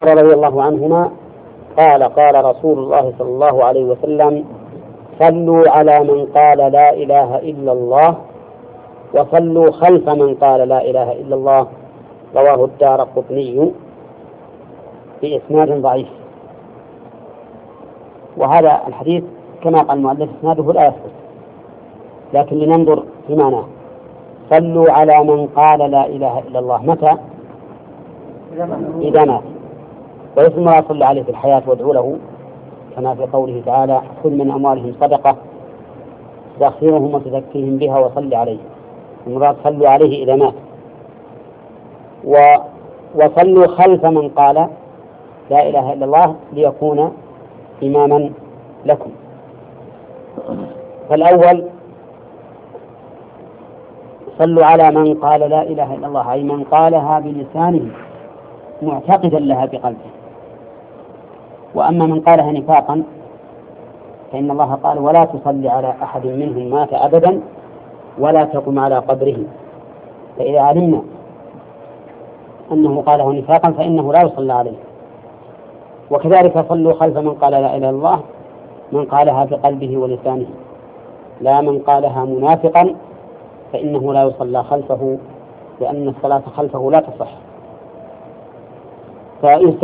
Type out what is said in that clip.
رضي الله عنهما قال قال رسول الله صلى الله عليه وسلم: صلوا على من قال لا إله إلا الله وصلوا خلف من قال لا إله إلا الله. رواه الدارقطني بإسناد ضعيف. وهذا الحديث كما قال المؤلف إسناده لا يثبت، لكن لننظر في معناه. صلوا على من قال لا إله إلا الله متى؟ إذا مات. ويثم ما صلى عليه في الحياة وادعوا له، كما في قوله تعالى: خذ من أموالهم صدقة تستغفرهم وتزكيهم بها وصل عليه. المراد صلوا عليه إذا مات. وصلوا خلف من قال لا إله إلا الله ليكون إماما لكم. فالأول صلوا على من قال لا إله إلا الله، أي من قالها بلسانه معتقدا لها بقلبه. وأما من قالها نفاقا فإن الله قال: ولا تصلي على أحد منهم مات أبدا ولا تقم على قبره. فإذا علمنا أنه قاله نفاقا فإنه لا يصلى عليه. وكذلك صلوا خلف من قال لا إله إلا الله، من قالها بقلبه ولسانه، لا من قالها منافقا فإنه لا يصلى خلفه، لأن الصلاة خلفه لا تصح.